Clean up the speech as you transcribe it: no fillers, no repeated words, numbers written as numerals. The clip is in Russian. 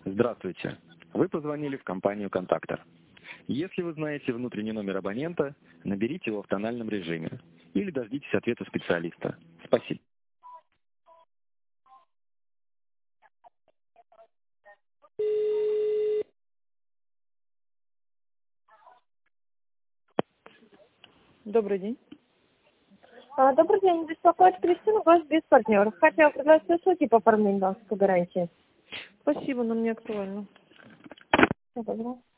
Здравствуйте. Вы позвонили в компанию «Контактор». Если вы знаете внутренний номер абонента, наберите его в тональном режиме или дождитесь ответа специалиста. Спасибо. Добрый день. Добрый день, беспокоит Кристина, ваш без партнеров. Хотела предложить услуги по оформлению банковской гарантии. Спасибо, но мне актуально. Добро.